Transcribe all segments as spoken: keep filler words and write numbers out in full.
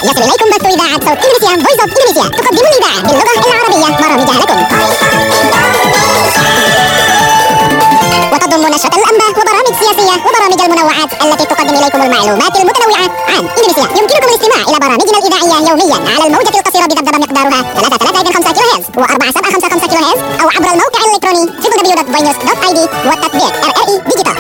يصل إليكم بث إذاعة صوت إندونيسيا فويس أوف إندونيسيا تقدم الإذاعة باللغة العربية برامجها لكم، وتضم نشرة الأنباء وبرامج سياسية وبرامج المنوعات التي تقدم إليكم المعلومات المتنوعة عن إندونيسيا. يمكنكم الاستماع إلى برامجنا الإذاعية يوميا على الموجة القصيرة بذبذبة مقدارها ثلاثة آلاف وخمسة كيلو هرتز و4 سبعة خمسة خمسة كيلو هرتز، أو عبر الموقع الإلكتروني دبليو دبليو دبليو دوت فاينيوس دوت آي دي والتطبيق آر آر إي ديجيتال.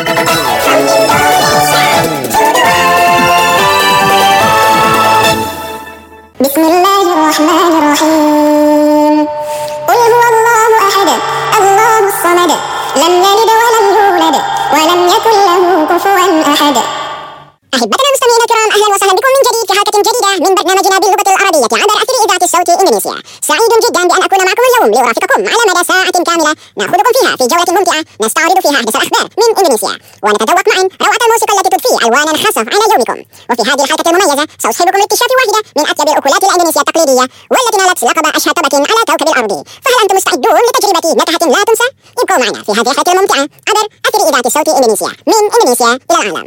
بسم الله الرحمن الرحيم. قل هو الله أحد الله الصمد لم يلد ولم يولد ولم يكن له كفوا أحد. أحبتنا المستمعين الكرام، أهلا وسهلا بكم من جديد في حلقة جديدة من برنامجنا باللغة العربية عبر أثير إذاعة الصوت إندونيسيا. سعيد جدا بأن أكون معكم اليوم لأرافقكم على مدى ساعة كاملة نأخذكم فيها في جولة ممتعة نستعرض فيها أحدث الأخبار من إندونيسيا ونتذوق معا روعة الموسيقى التي تضفي ألوانا خاصة على يومكم. وفي هذه الحلقة المميزة سأصحبكم لاكتشاف واحدة من أطيب الأكلات الإندونيسية التقليدية والتي نالت لقب أشهى طبق على كوكب الأرض. فهل أنتم مستعدون لتجربة نكهة لا تنسى؟ ابقوا معنا في هذه الحلقة الممتعة عبر أثير إذاعة الصوت إندونيسيا من إندونيسيا إلى العالم.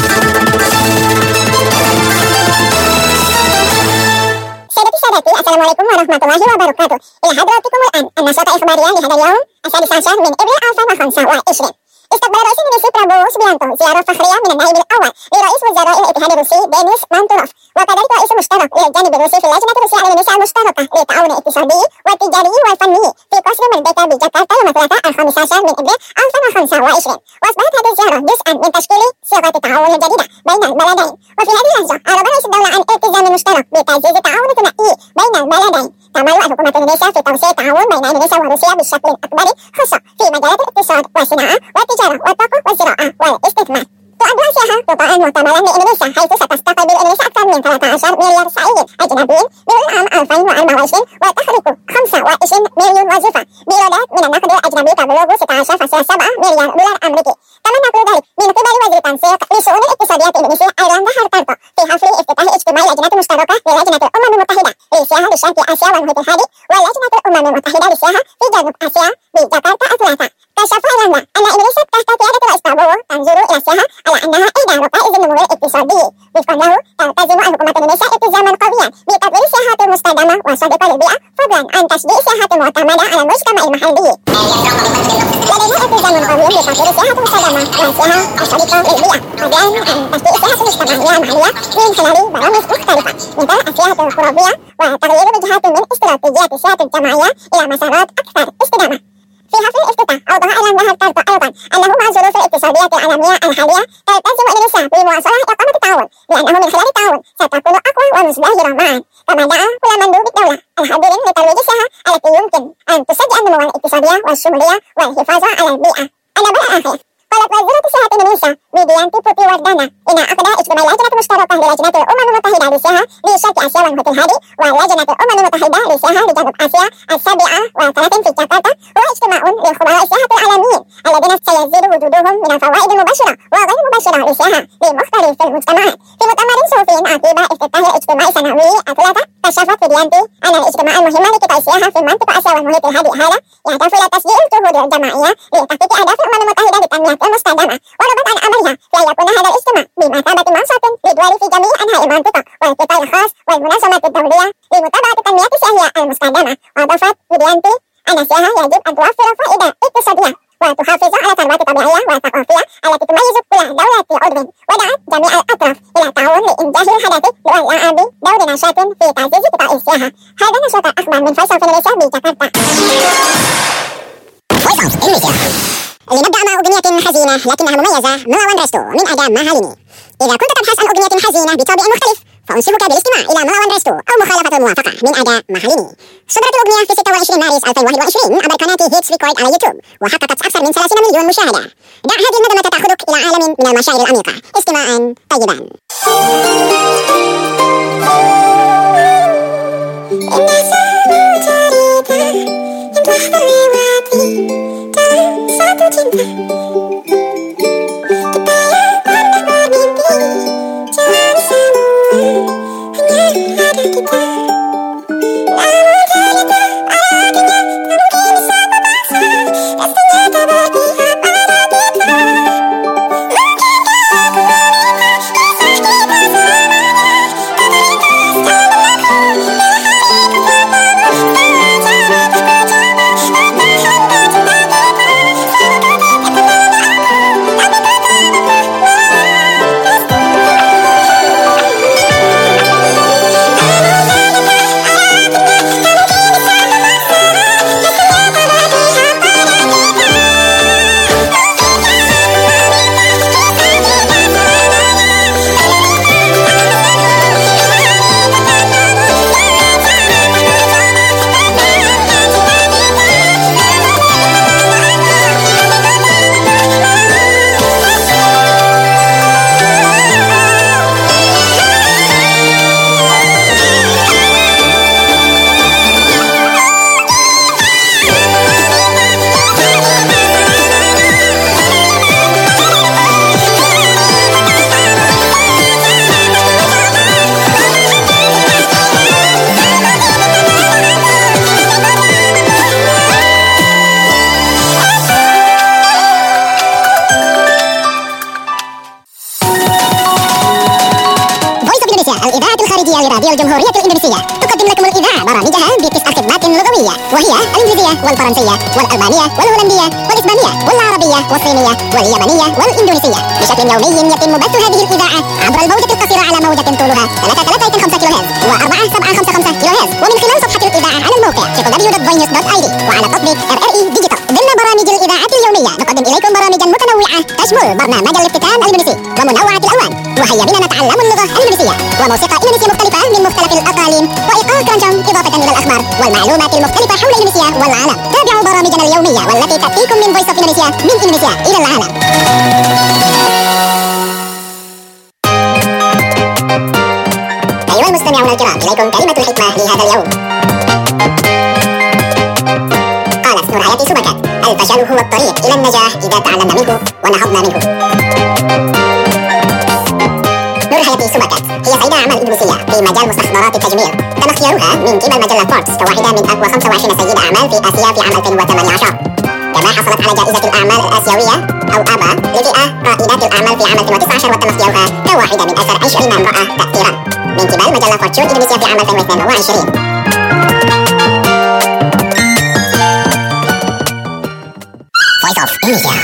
سيدتي سادتي، السلام عليكم ورحمة الله وبركاته. إلى حضراتكم الآن النشرة الإخبارية لهذا اليوم السادس عشر من أبريل ألفين وخمسة وعشرين. استقبل رئيس الروسي برابو سبيانتو زيارة فخرية من النائب الأول لرئيس وزراء الاتحاد الروسي دينيس مانتوروف، وكذلك رئيس مشترك للجانب الروسي في اللجنة الروسية الإندونيسية المشتركة للتعاون الاقتصادي والتجاري والفني في قصر مرديكا بجاكرتا يوم الثلاثاء الخامس عشر من أبريل ألفين وخمسة وعشرين. وأصبحت هذه الزيارة جزءا من تشكيل صيغة التعاون الجديدة بين البلدين. وفي هذه اللحظة أعرب رئيس الدولة عن التزام مشترك بتعزيز التعاون الثنائي بين البلدين. تعمل الحكومة الإندونيسية في توسيع التعاون بين إندونيسيا وروسيا بالشكل الأكبر، خاصة في مجالات الاقتصاد والصناعة والتجارة والطاقة والزراعة والاستثمار. تعد السياحة قطاعا معتبرا لإندونيسيا، حيث ستستقبل إندونيسيا أكثر من ثلاثة عشر مليار سائح أجنبي بلون عام ألفين وأربعة وعشرين، وتخلق خمسة وعشرين مليون وظيفة بإيرادات من النقد الأجنبي تبلغ ستة عشر فاصلة سبعة مليار دولار أمريكي. تم نقل ذلك من قبل وزير التنسيق للشؤون الاقتصادية الإندونيسية أيرلاندا هارتارتو في حفل افتتاح اجتماع اللجنة المشتركة للجنة الأمم المتحدة للسياحة لشرق آسيا والمحيط الهادي ولجنة الأمم المتحدة للسياحة في جنوب آسيا بجاكرتا الثلاثاء. كشف أيرلندا أن إندونيسيا تحت قيادة رئيس برابو تنظر إلى السياحة على أنها إحدى ركائز النمو الاقتصادي. وفقا له تلتزم الحكومة الإندونيسية التزاما قويا بتطوير السياحة المستدامة والصديقة للبيئة، فضلا عن تشجيع السياحة المعتمدة على المجتمع المحلي. لدينا التزام قوي بتطوير السياحة المستدامة والسياحة الصديقة للبيئة، فضلا عن تشجيع السياحة المجتمعية المحلية من خلال برامج مختلفة مثل السياحة الخرافية وتغيير وجهات من استراتيجية السياحة الجماعية إلى مسارات أكثر استدامة. في حفل الافتتاح أوضح أيرلندا هارتارتو أيضا أنه مع الظروف الاقتصادية العالمية الحالية تلتزم إندونيسيا بمواصلة إقامة التعاون، لأنه من خلال التعاون ستكون أقوى ومزدهرة معا. كما دعا كل مندوب الدولة الحاضرين لترويج السياحة التي يمكن أن تشجع النمو الاقتصادي والشمولية والحفاظ على البيئة. النبأ الآخر. قالت وزيرة السياحة إندونيسيا ويديانتي بوتي وردانا إن عقد اجتماع اللجنة المشتركة للجنة الأمم المتحدة للسياحة لشرق آسيا والمحيط الهادي ولجنة الأمم المتحدة للسياحة لجنوب آسيا السابعة وثلاثين في جاكرتا هو اجتماع لخبراء السياحة العالميين الذين سيزيد وجودهم من الفوائد المباشرة وغير المباشرة للسياحة لمختلف المجتمعات. في مؤتمر صحفي عقب افتتاح الاجتماع السنوي الثلاثاء، كشفت ويديانتي أن الاجتماع المهم لقطاع السياحة في منطقة آسيا والمحيط الهادي هذا يهدف إلى تشجيع الجهود الجماعية لتحقيق أهداف الأمم المتحدة للتنمية المستدامة، وربط عن أمرها في أن يكون هذا الاجتماع بمثابة منصة للدول في جميع أنحاء المنطقة والقطاع الخاص والمنظمات الدولية لمتابعة التنمية السياحية المستدامة. وأضافت ويديانتي أن السياحة يجب أن توفر فائدة اقتصادية وتحافظ على الثروات الطبيعية والثقافية التي تميز كل دولة عضو، ودعت جميع الأطراف إلى التعاون لإنجاح الهدف والإلعاب دور نشاط في تعزيز قطاع السياحة. هذا نشاط الأخبار من فيصل في إندونيسيا بجاكرتا. لنبدأ مع أغنية حزينة لكنها مميزة، ملاوان ريستو من أداء ماهاليني. إذا كنت تبحث عن أغنية حزينة بطابع مختلف فأنصحك بالاستماع إلى ملاوان ريستو أو مخالفة الموافقة من أداء ماهاليني. صدرت الأغنية في ستة وعشرين مارس ألفين وواحد وعشرين عبر قناة هيتس ريكورد على يوتيوب، وحققت أكثر من ثلاثين مليون مشاهدة. دع هذه النغمة تأخذك إلى عالم من المشاعر العميقة. استماعا طيبا. الجمهورية الإندونيسية تقدم لكم الإذاعة برامجها بتسع خدمات لغوية، وهي الإنجليزية والفرنسية والألمانية والهولندية والإسبانية والعربية والصينية واليابانية والإندونيسية. بشكل يومي يتم بث هذه الإذاعة عبر الموجة القصيرة على موجة طولها ثلاثة آلاف وخمسة كيلو هرتز و4 سبعة خمسة خمسة كيلو هرتز، ومن خلال صفحة الإذاعة على الموقع دبليو دوت فوي نيوز دوت آي دي، وعلى تطبيق ار ار اي ديجيتال. ضمن برامج الإذاعة اليومية نقدم إليكم برامجا متنوعة تشمل برنامج الافتتان الإندونيسي ومنوعة الألوان، وهيا بنا نتعلم اللغة الإندونيسية، وموسيقى إندونيسية مختلفة من مختلف الأقاليم، وإيقاع كرانشام إضافة إلى الأخبار والمعلومات المختلفة حول إندونيسيا والعالم. تابعوا برامجنا اليومية والتي تأتيكم من فويس أوف إندونيسيا من إندونيسيا إلى العالم. أيها المستمعون الكرام، إليكم كلمة الحكمة لهذا اليوم. قالت نور حياتي سبكت: الفشل هو الطريق إلى النجاح إذا تعلمنا منه ونهضنا منه. نور حياتي سبكت هي سيدة أعمال إندونيسية في مجال مستحضرات التجميل، تم اختيارها من قبل مجلة فوربس كواحدة من أقوى خمسة وعشرين سيدة أعمال في آسيا في عام ألفين وثمانية عشر. كما حصلت على جائزة الأعمال الآسيوية أو آبا لفئة رائدات الأعمال في عام ألفين وتسعة عشر، وتم اختيارها كواحدة من أكثر عشرين امرأة تأثيرا من قبل مجلة فورتشون إندونيسيا في عام ألفين واثنين وعشرين. Voice of Indonesia.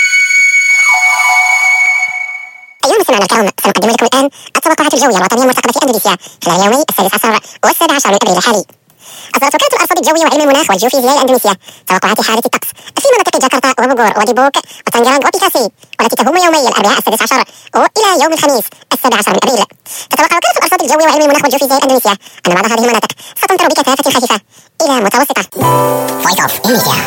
أيها المستمعون الكرام، سنقدم لكم الآن التوقعات الجوية الوطنية المرتقبة في إندونيسيا خلال اليومي السادس عشر والسابع عشر من أبريل الحالي. أصدرت وكالة الأرصاد الجوية وعلم المناخ والجيوفيزياء الإندونيسية توقعات حالة الطقس في مناطق جاكرتا وبوغور وديبوك وتانجرانغ وبيكاسي، والتي تهم يومي الأربعاء السادس عشر وإلى يوم الخميس السابع عشر من أبريل. تتوقع وكالة الأرصاد الجوية وعلم المناخ والجيوفيزياء الإندونيسية أن بعض هذه المناطق ستمطر بكثافة خفيفة إلى متوسطة. Voice of Indonesia.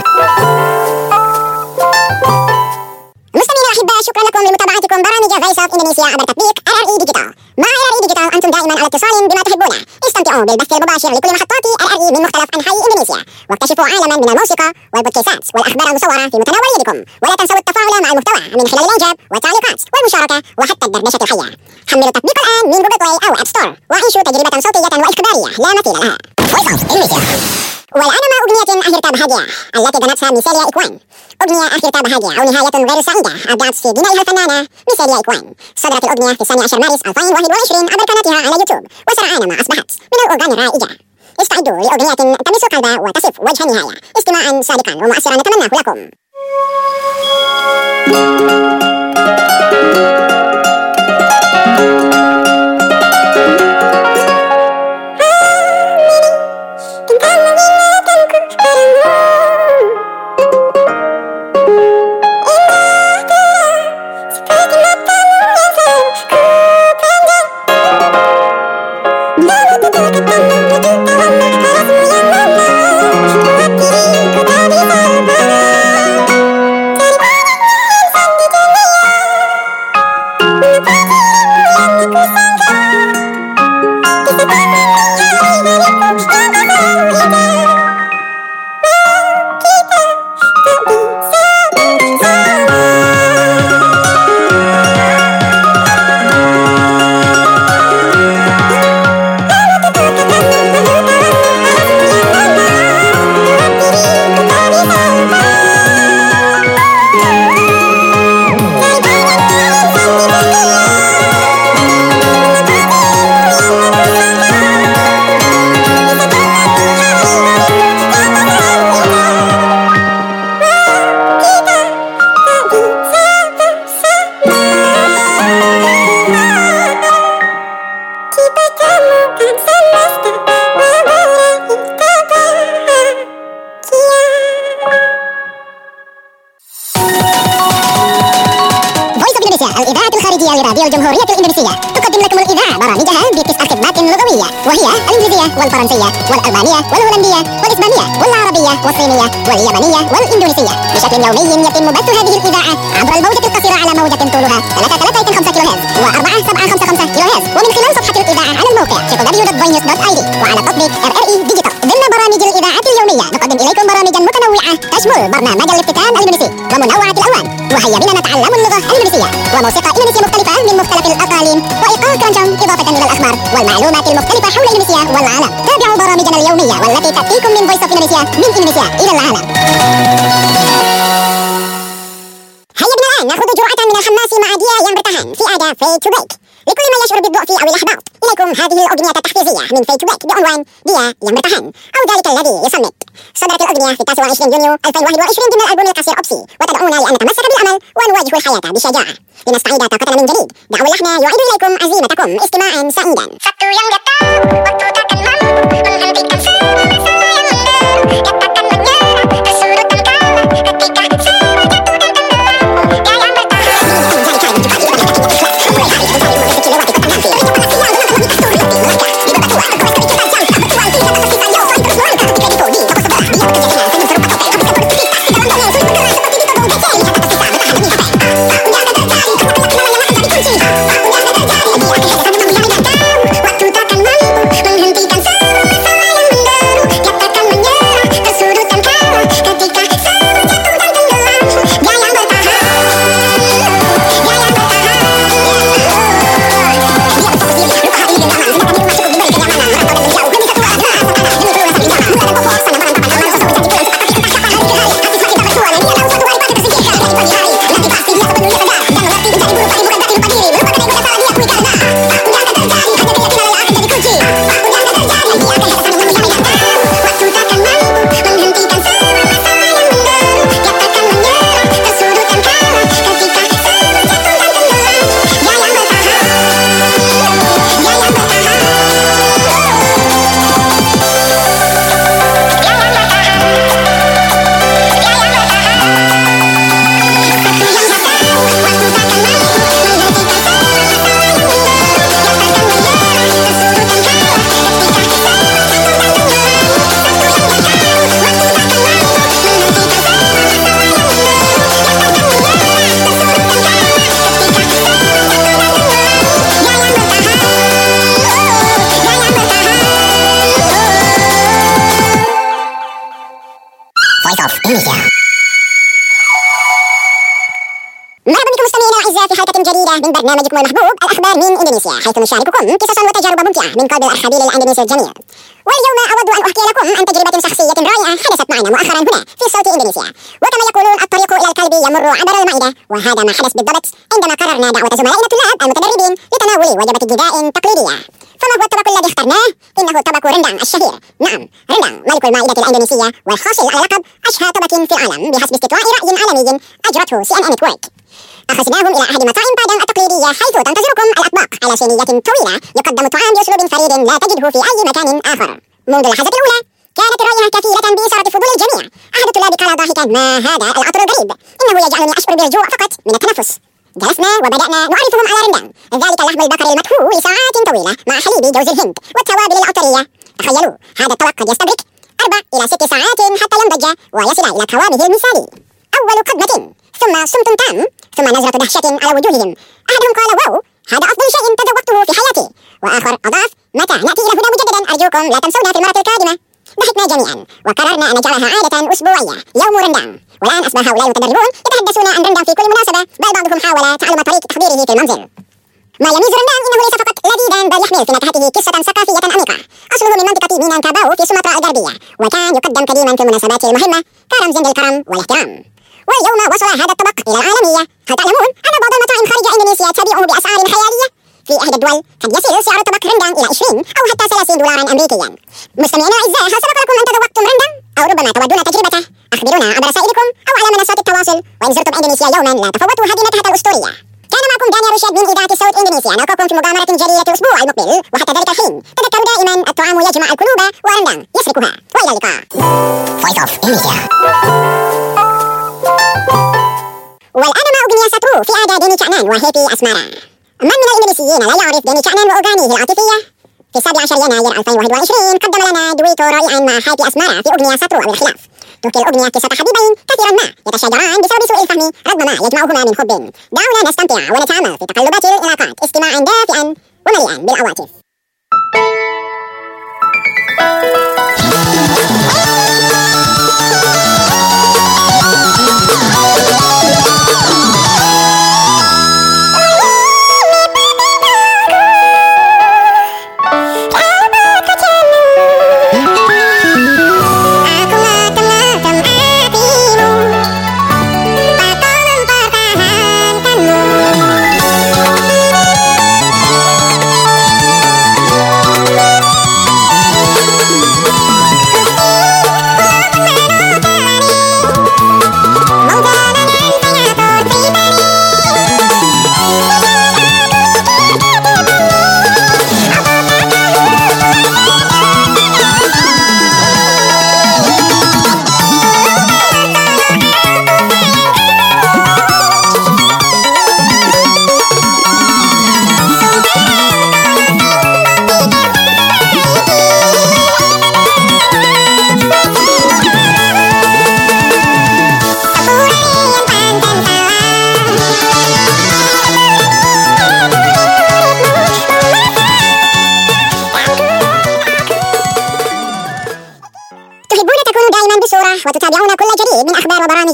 مستمعينا الأحباء، شكرا لكم لمتابعتكم برامج فويس اوف إندونيسيا عبر تطبيق ار ار اي ديجيتال. مع ار ار اي ديجيتال أنتم دائما على اتصال بما تحبونه. استمتعوا بالبث المباشر لكل محطات ار ار اي من مختلف أنحاء إندونيسيا، واكتشفوا عالما من الموسيقى والبودكاستات والأخبار المصورة في متناول يدكم. ولا تنسوا التفاعل مع المحتوى من خلال الإعجاب والتعليقات والمشاركة وحتى الدردشة الحية. حملوا التطبيق الآن من جوجل بلاي أو أب ستور وعيشوا تجربة صوتية وإخبارية لا مثيل لها. Voice of Indonesia. والآن مع أغنية أهيرتا بهاجيا التي غنتها ميسيليا إكوان. أغنية أهيرتا بهاجيا أو نهاية غير سعيدة أبدعت في غنائها الفنانة ميسيليا إكوان. صدرت الأغنية في الثاني عشر مارس ألفين وواحد وعشرين عبر قناتها على يوتيوب، وسرعان ما أصبحت من الأغاني الرائجة. استعدوا لأغنية تمس القلب وتصف وجه النهاية. استماعا صادقا ومؤثرا نتمناه لكم. الإذاعة الخارجية لراديو الجمهورية الإندونيسية تقدم لكم الإذاعة برامجها بتسع خدمات لغوية، وهي الإنجليزية والفرنسية والألمانية والهولندية والإسبانية والعربية والصينية واليابانية والإندونيسية. بشكل يومي يتم بث هذه الإذاعة عبر الموجة القصيرة على موجة طولها ثلاثة آلاف وخمسة كيلو هرتز و4 سبعة خمسة خمسة كيلو هرتز، ومن خلال صفحة الإذاعة على الموقع دبليو دوت فوي نيوز دوت آي دي، وعلى تطبيق ار ار اي ديجيتال. ضمن برامج الإذاعة اليومية نقدم إليكم برامجا متنوعة تشمل برنامج الافتتان الإندونيسي ومنوعة الألوان، وهيا بنا نتعلم اللغة الإندونيسية، وموسيقى إندونيسية مختلفة من مختلف الأقاليم، وإيقاع كرانشام إضافة إلى الأخبار والمعلومات المختلفة حول إندونيسيا والعالم. تابعوا برامجنا اليومية والتي تأتيكم من فويس أوف إندونيسيا من إندونيسيا إلى العالم. هيا بنا الآن نأخذ جرعة من الحماس مع ديا يامبرتاهان في أداة فري تو بريك. لكل من يشعر بالضعف أو الإحباط، إليكم هذه الأغنية التحفيزية من فيت ويك بعنوان ديا يا مرتهن أو ذلك الذي يصمت. صدرت الأغنية في التاسع والعشرين يونيو ألفين وواحد وعشرين ضمن الألبوم القصير أوبسي، وتدعونا لأن نتمسك بالأمل ونواجه الحياة بشجاعة لنستعيد طاقتنا من جديد. دعوا اللحن يعيد إليكم عزيمتكم. استماعا سعيدا. مرحبا بكم مستمعينا الاعزاء في حلقه جديده من برنامجكم المحبوب الاخبار من اندونيسيا، حيث نشارككم قصصا وتجارب ممتعه من قلب الارحبيل الاندونيسي الجميل. واليوم اود ان احكي لكم عن تجربه شخصيه رائعه حدثت معنا مؤخرا هنا في صوت اندونيسيا. وكما يقولون الطريق الى القلب يمر عبر المعده، وهذا ما حدث بالضبط عندما قررنا دعوه زملائنا الطلاب المتدربين لتناول وجبه غذاء تقليديه. فما هو الطبق الذي اخترناه؟ انه طبق رندang الشهير. نعم، رندang ملك المائده الاندونيسيه والحاصل على لقب اشهى طبق في العالم بحسب استطلاع راي عالمي اجرته سي ان ان نتورك. أخذناهم إلى أحد مطاعم بادن التقليدية، حيث تنتظركم الأطباق على صينية طويلة يقدم الطعام بأسلوب فريد لا تجده في أي مكان آخر. منذ اللحظة الأولى كانت الرائحة كثيرة بإثارة فضول الجميع. أحد الطلاب قال ضاحكا: ما هذا العطر الغريب؟ إنه يجعلني أشعر بالجوع فقط من التنفس. جلسنا وبدأنا نعرفهم على رندang، ذلك اللحم البقري المدحو لساعات طويلة مع حليب جوز الهند والتوابل العطرية. تخيلوا، هذا الطبق قد يستغرق أربع إلى ست ساعات حتى ينضج ويصل إلى قوامه المثالي. أول قدمة ثم صمت تام ثم نظرة دهشة على وجوههم. أحدهم قال: واو، هذا أفضل شيء تذوقته في حياتي. وآخر أضاف: متى نأتي إلى هنا مجددا؟ أرجوكم لا تنسونا في المرة القادمة. ضحكنا جميعا وقررنا أن نجعلها عادة أسبوعية، يوم رندang. والآن أصبح هؤلاء المتدربون يتحدثون عن رندang في كل مناسبة، بل بعضهم حاول تعلم طريقة تحضيره في المنزل. ما يميز رندang إنه ليس فقط لذيذا، بل يحمل في نكهته قصة ثقافية عميقة. أصله من منطقة مينانكاباو في سومطرة الغربية، وكان يقدم قديما في المناسبات المهمة كرمز للكرم والاحترام. واليوم وصل هذا الطبق إلى العالمية. هل تعلمون أن بعض المطاعم خارج إندونيسيا تبيعه بأسعار خيالية؟ في إحدى الدول قد يصل سعر الطبق رندang إلى عشرين أو حتى ثلاثين دولارا أمريكيا. مستمعينا الأعزاء، هل سبق لكم أن تذوقتم رندang؟ أو ربما تودون تجربته؟ أخبرونا عبر رسائلكم أو على منصات التواصل. وإن زرتم إندونيسيا يوما لا تفوتوا هذه النكهة الأسطورية. كان معكم دانيا رشاد من إذاعة صوت إندونيسيا. نلقاكم في مغامرة جديدة الأسبوع المقبل، وحتى ذلك الحين تذكروا دائما الطعام يجمع القلوب ورندang يسرقها. وإلى اللقاء. Voice of Indonesia. والآن مع أغنية ساترو في أداء ديني كعنان وهيبي أسمارا. من من الإندونيسيين لا يعرف ديني كعنان وأغانيه العاطفية؟ في السابع عشر يناير ألفين وواحد وعشرين قدم لنا دويتو رائعا مع هيبي أسمارا في أغنية ساترو أو الخلاف. تحكي الأغنية قصة حبيبين كثيرا ما يتشاجران بسبب سوء الفهم رغم ما يجمعهما من حب. دعونا نستمتع ونتأمل في تقلبات العلاقات استماعا دافئا ومليئا بالعواطف.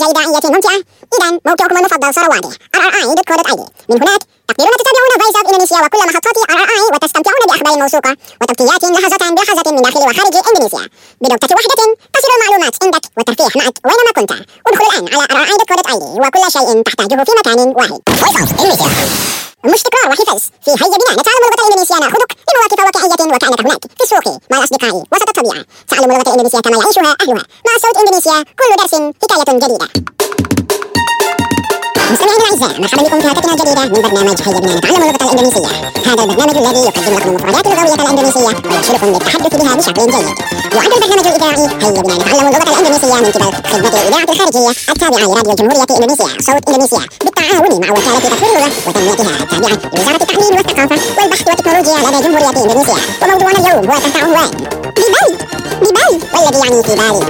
إذاعية ممتعة؟ إذا موقعكم المفضل صار واضح آر آر آي دوت كو دوت آي دي. من هناك تقدرون تتابعون فويس أوف إندونيسيا وكل محطات آر آر آي وتستمتعون بأخبار موثوقة وتغطيات لحظة بلحظة من داخل وخارج إندونيسيا بنقطة واحدة. تصل المعلومات عندك والترفيه معك وينما كنت. ادخل الآن على آر آر آي دوت كو دوت آي دي وكل شيء تحتاجه في مكان واحد. فويس أوف إندونيسيا. مش تكرار وحفظ. في هيا بنا نتعلم اللغة الإندونيسية نأخذك لمواقف واقعية وكأنك هناك في السوق مع الأصدقاء وسط الطبيعة. تعلم اللغة الإندونيسية كما يعيشها أهلها. مع صوت إندونيسيا كل درس حكاية جديدة. مستمعينا الأعزاء، مرحبا بكم في حلقتنا الجديدة من برنامج هيا بنا نتعلم اللغة الإندونيسية. هذا البرنامج الذي يقدم لكم المفردات اللغوية الإندونيسية ويرشدكم للتحدث بها بشكل جيد. يعد البرنامج الإذاعي هيا بنا نتعلم اللغة الإندونيسية من قبل خدمة الإذاعة الخارجية التابعة لراديو جمهورية إندونيسيا صوت إندونيسيا بالتعاون مع وكالة تطوير اللغة وتنميتها التابعة لوزارة التعليم والثقافة والبحث والتكنولوجيا لدى جمهورية إندونيسيا. وموضوعنا اليوم هو تحت عنوان ببالي ببالي والذي يعني في بالي.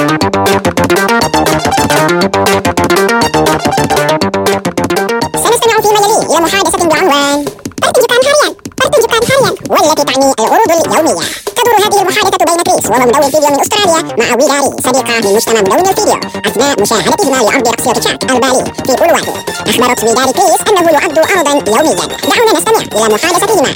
سنستمع فيما يلي إلى محادثة بعنوان برتنجكان هاريان برتنجكان هاريان والتي تعني العروض اليومية. تدور هذه المحادثة بين كريس وهو مدون فيديو من أستراليا مع ويلاري صديقة من مجتمع مدون الفيديو أثناء مشاهدتهما لعرض رقصية تشاك البالي في أولواتو. أخبرت ويلاري كريس أنه يعد عرضا يوميا. دعونا نستمع إلى محادثتهما.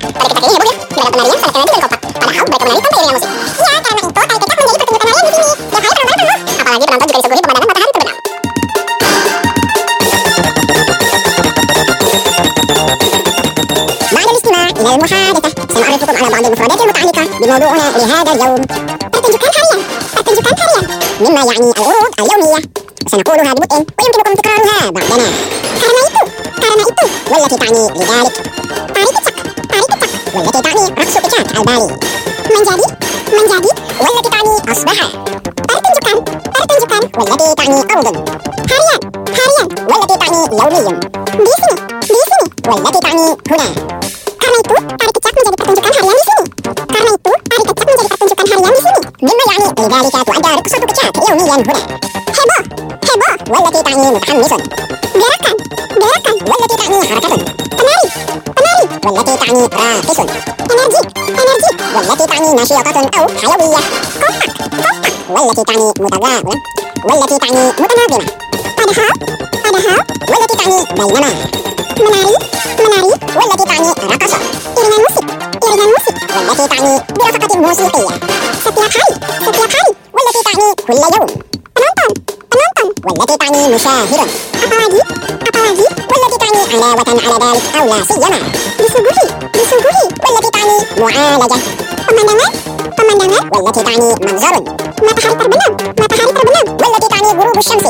إلى المحادثة سنعرفكم على بعض المفردات المتعلقة بموضوعنا لهذا اليوم. برتنجكان هاريان برتنجكان هاريان مما يعني العروض اليومية. سنقولها ببطء ويمكنكم تكرارها بعدنا. كارنايتو كارنايتو والتي تعني لذلك. تاريكتك تاريكتك والتي تعني رقص بتشاك البالي. منجادي منجادي والتي تعني أصبح. برتنجكان برتنجكان والتي تعني أرض. هاريان هاريان والتي تعني يومي. ديسني ديسني والتي تعني هنا. Karena itu, tarik kecak menjadi pertunjukan harian di sini. Karena itu, tarik kecak menjadi pertunjukan harian di sini. مما يعني لذلك تؤدى رقصة كتشاك يوميا هنا. هبة هبة والتي تعني متحمس. جراكان جراكان والتي تعني حركة. تناري تناري والتي تعني راقص. انرجي انرجي والتي تعني نشيطة أو حيوية. كومباك كومباك والتي تعني متغابرة والتي تعني متناغمة. أدها أدها والتي تعني بينما. مناري مناري والتي تعني رقصة. إيرينا موسيق إيرينا موسيق والتي تعني برفقة موسيقية. ستيابهاري ستيابهاري والتي تعني كل يوم. أنونتون أنونتون والتي تعني مشاهد. أبالاجي أبالاجي والتي تعني علاوة على ذلك أو لا سيما. بسوغوهي بسوغوهي والتي تعني معالجة. pemandangan pemandangan والتي تعني منظر. matahari terbenam matahari terbenam والتي تعني غروب الشمس.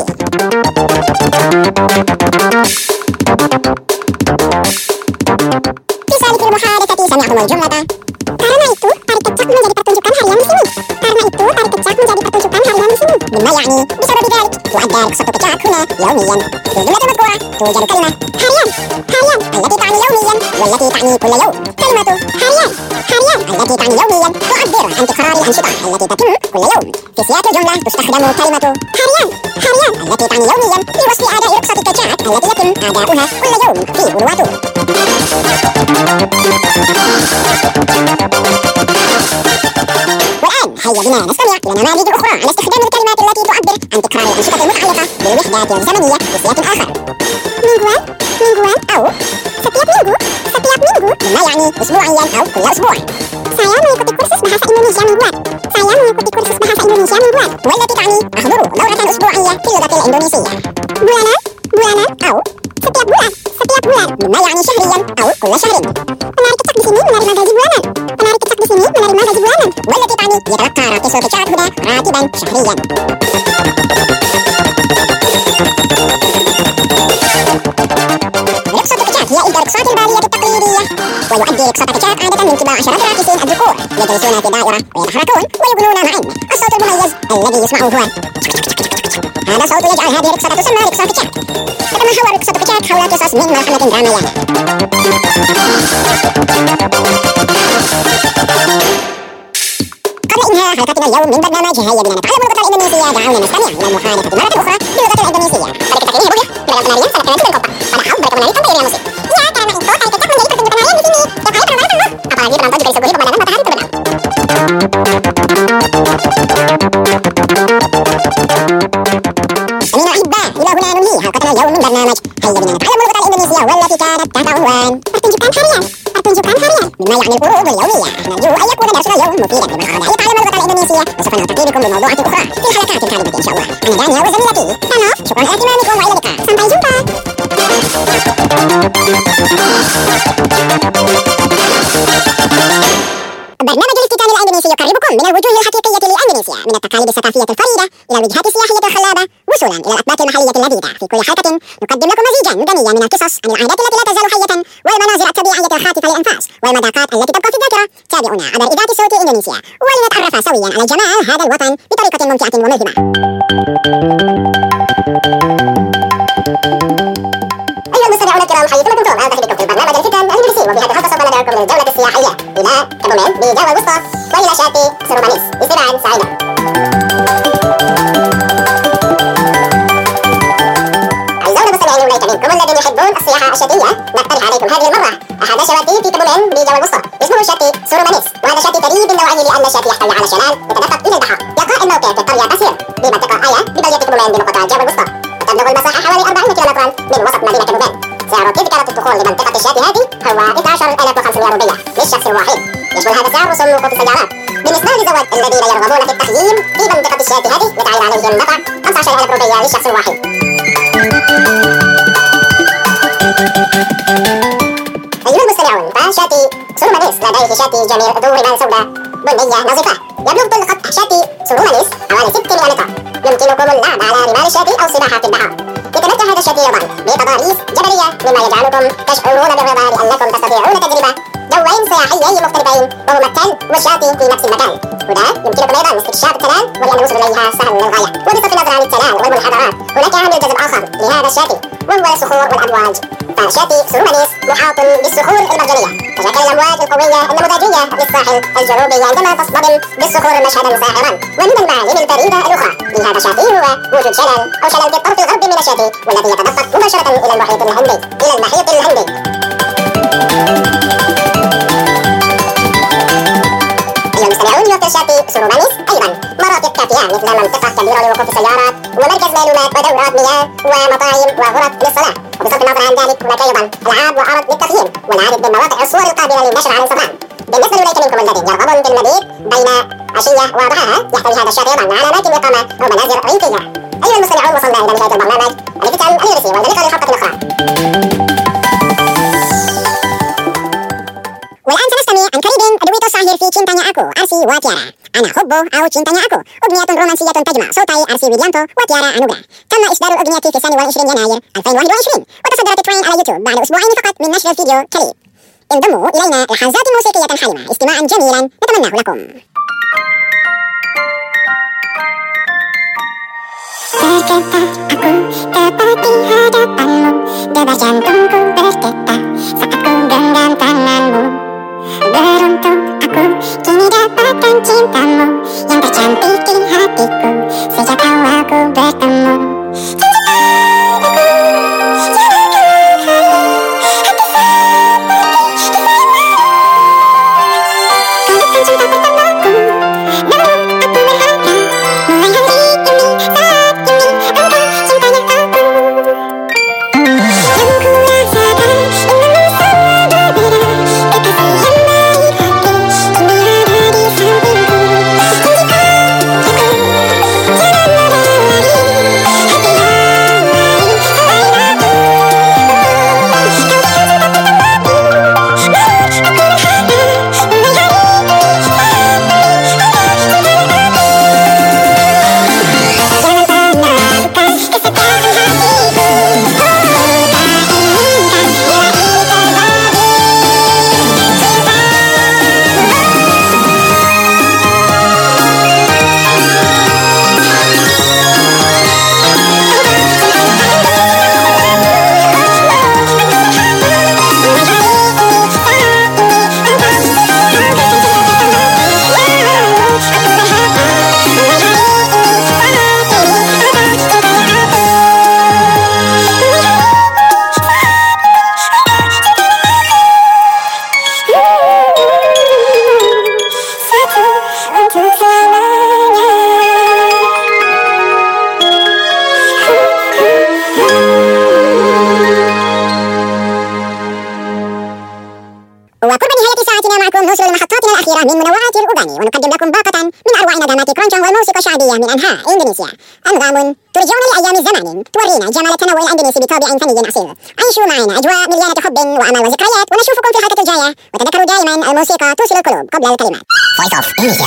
في سالك المحادثة سمعهم الجملة karena itu tarik kecak menjadi pertunjukan harian di sini. Karena itu tarik kecak menjadi pertunjukan harian di sini. مما يعني بسبب ذلك تؤدى رقصة كتشاك هنا يوميا. في الجملة المذكورة توجد كلمة هاريان هاريان التي تعني يوميا والتي تعني كل يوم. كلمة هاريان هاريان التي تعني يوميا تعبر عن تكرار الأنشطة التي تتم كل يوم. في سياق الجملة تستخدم كلمة هاريان هاريان التي تعني يوميا في وصف أداء رقصة كتشاك التي يتم أداؤها كل يوم في أولواتو. والآن هيا بنا نستمع إلى نماذج أخرى عن استخدام الكلمات التي تعبر عن تكرار الأنشطة المتعلقة بالوحدات الزمنية في سياق آخر. مينغوان مينغوان أو setiap minggu setiap minggu مما يعني أسبوعيا أو كل أسبوع. Saya mengikuti kursus bahasa Indonesia mingguan. Saya mengikuti kursus bahasa Indonesia mingguan. والتي تعني أحضر دورة أسبوعية في اللغة الإندونيسية. bulanan bulanan أو setiap bulan setiap bulan مما يعني شهريا أو كل شهر. Penarik kecak di sini menerima gaji bulanan. Penarik kecak di sini menerima gaji bulanan. والتي تعني يتلقى راقص كتشاك هنا راتبا شهريا. رقصة كتشاك هي إحدى الرقصات البالية التقليدية. ويؤدي رقصة كتشاك عادة من قبل عشرات راقصين الذكور يجلسون في دائرة ويتحركون ويغنون معا. الصوت المميز الذي يسمعه هو هذا صوت يجعل هذه الرقصة تسمى رقصة كتشاك. تتمحور رقصة كتشاك حول قصص من مرحلة درامية. قبل إنهاء حلقتنا اليوم من برنامج هيا بنا نتعلم اللغة الإندونيسية دعونا نستمع إلى المحادثة مرة أخرى باللغة الإندونيسية. مما يعني القروض اليومية. نرجو أن يكون درسنا اليوم مفيدا لمن أراد أن يتعلم اللغة الإندونيسية، وسوف نلتقي بكم بموضوعات أخرى في الحلقات القادمة إن شاء الله. أنا دانيا وزميلتي سما، شكرا لاهتمامكم وإلى اللقاء. سامباي جومبا. برنامج الاستيطان الإندونيسي يقربكم من الوجوه الحقيقية لإندونيسيا، من التقاليد الثقافية الفريدة إلى الوجهات السياحية الخلابة، وصولا إلى الأطباق المحلية اللذيذة. في كل حلقة نقدم لكم مزيجا غنيا من القصص عن العادات التي لا تزال حية، والمناظر الطبيعية الخاطفة للأنفاس، والمذاقات التي تبقى في الذاكرة. تابعونا عبر إذاعة صوت إندونيسيا ولنتعرف سويا على جمال هذا الوطن بطريقة ممتعة وملهمة. أيها المستمعون الكرام، حيثما كنتم ألتقي بكم في برنامج الاستيطان الإندونيسي، وبهذا الخصص سوف ندعوكم للجولة السياحية إلى كابومين بجاوا الوسطى وإلى شاتي سرومانيس. استماعا سعيدا. أعزائنا المستمعين وليت منكم الذين يحبون السياحة الشتوية، نقترح عليكم هذه المرة أحد الشواتي في كابومين بجاوا الوسطى، اسمه شاتي سرومانيس، وهذا شاتي فريد من نوعه لأن الشاتي يحتوي على شلال يتدفق إلى البحر. يقع الموقع في قرية باسير بمنطقة آيا ببلدة كابومين بمقاطعة جاوا الوسطى، وتبلغ المساحة حوالي أربعين كيلومترا من وسط مدينة كابومين. سعر تذكرة الدخول لمنطقة الشاتي هذه هو اثني عشر ألف وخمسمائة روبية للشخص الواحد. يشمل هذا السعر رسوم وقوف السيارات. بالنسبة للزواج الذين يرغبون في التخييم في منطقة الشاتي هذه يتعين عليهم دفع خمسة عشر ألف روبية للشخص الواحد. أيها المستمعون، فشاتي سرومانيس لديه شاتي جميل ذو رمال سوداء بنية نظيفة. يبلغ طول خط شاتي سرومانيس حوالي ستمائة متر. يمكنكم اللعب على رمال الشاتي أو السباحة في البحر. يتمتع هذا الشاتي أيضا بتضاريس جبلية، مما يجعلكم تشعرون بالرضا لأنكم تستطيعون تجربة جوين سياحيين مختلفين، وهما التل والشاتي في نفس المكان. هنا يمكنكم أيضا استكشاف التلال، ولأن الوصول إليها سهل للغاية. وبصرف النظر عن التلال والمنحدرات، هناك عامل جذب آخر لهذا الشاتي وهو الصخور والأمواج. فشاتي سرومانيس محاط بالصخور المرجانية، تشكل الأمواج القوية النموذجية للساحل الجنوبي عندما تصطدم بالصخور مشهدا ساحرا. ومن المعالم الفريدة الأخرى لهذا الشاتي هو وجود شلل أو شلل في الطرف الغربي من الشاتي، والذي يتدفق مباشرة إلى المحيط الهندي إلى المحيط الهندي. أيها المستمعون، يوفر شاتي سرومانيس أيضا مرافق كافية مثل منطقة كبيرة لوقوف السيارات، ومركز معلومات ودورات مياه، ومطاعم وغرف للصلاة. وبصرف النظر عن ذلك هناك أيضا ألعاب وعرض للتخييم، والعديد من مواقع الصور القابلة للنشر على الانستغرام. بالنسبة لأولئك منكم الذين يرغبون في المبيت بين عشية وضحاها، يحتوي هذا الشاتي أيضا على أماكن إقامة أو منازل ريفية. أيها المستمعون، وصلنا إلى نهاية البرنامج الاستيطان الإندونيسي، وإلى اللقاء في حلقة أخرى. والآن سنستمع عن قريب دويتو الشهير في تشينتانيا أكو أرسي وتيارا. أنا حبو أو تشينتانيا أكو، أغنية رومانسية تجمع صوتي أرسي ويديانتو وتيارا أنوغرا. تم إصدار الأغنية في الثاني والعشرين يناير ألفين وواحد وعشرين، وتصدرت الترين على يوتيوب بعد أسبوعين فقط من نشر الفيديو كليب. انضموا إلينا لحظات موسيقية حلوة، استماعا جميلا نتمناه لكم. Berkata aku tepati hadapanmu, debar jantungku berdetak saat ku genggam tanganmu. Beruntung aku kini dapatkan cintamu yang tercantik di hatiku sejak awal ku bertemu. نواصل لمحطاتنا الأخيرة من منوعات الأوغاني ونقدم لكم باقة من أروع نغمات كرانشا والموسيقى الشعبية من أنحاء إندونيسيا. أنغام ترجعنا لأيام الزمان تورينا جمال التنوع الأندونيسي بطابع فني أصيل. عيشوا معنا أجواء مليانة حب وأمل وذكريات، ونشوفكم في الحلقة الجاية. وتذكروا دائما الموسيقى توصل القلوب قبل الكلمات. Voice of Indonesia.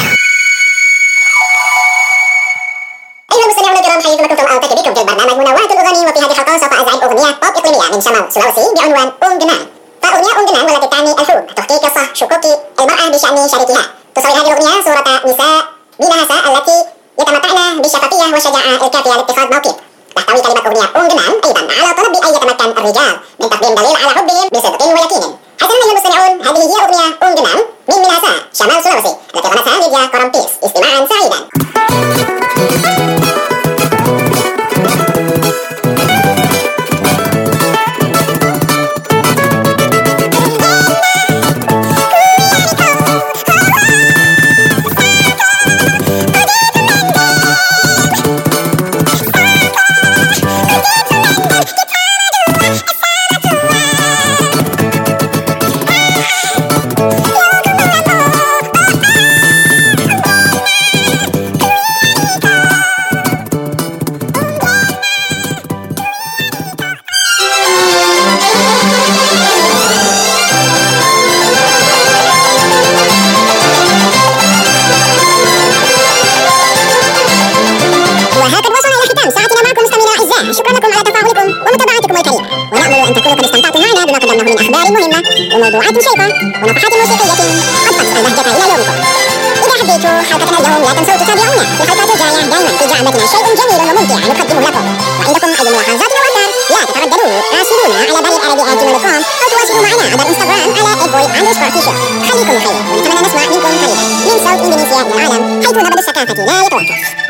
أيها المستمعون الكرام، حيثما كنتم ألتقي بكم في البرنامج منوعات الأغاني، وفي هذه الحلقة سوف أزعج أغنية بوب إقليمية من شمال سلاوسي بعنوان أونغنان. فأغنية أونغنان والتي تعني الحب تحكي قصة شكوك المرأة بشأن شريكها. تصور هذه الأغنية صورة نساء بنهسة التي يتمتعن بالشفافية والشجاعة الكافية لاتخاذ موقف. تحتوي كلمة أغنية أونغنان أيضا على طلب بأن يتمكن الرجال من تقديم دليل على حبهم بصدق ويقين. حسنا أيها المستمعون، هذه هي أغنية أونغنان من منهسة شمال سلاوسي التي غنتها ليديا كورامبيس. استماعا سعيدا. شكرا لكم على تفاعلكم ومتابعتكم الكريمة، ونأمل أن تكونوا قد استمتعتم معنا بما قدمناه من أخبار مهمة وموضوعات شيقة ونفحات موسيقية أضفت البهجة إلى يومكم. إذا حبيتوا حلقتنا اليوم لا تنسوا تتابعونا في الحلقات الجاية دائما في جعبتنا شيء جميل وممتع نقدمه لكم. وعندكم أي ملاحظات أو آثار لا تترددوا راسلونا على بريد عربي آت جيميل دوت كوم أو تواصلوا معنا عبر انستغرام على @boy underscore t-shirt. خليكم بخير ونتمنى نسمع منكم قريبا. من صوت إندونيسيا إلى العالم، حيث نبض الثقافة لا يتوقف.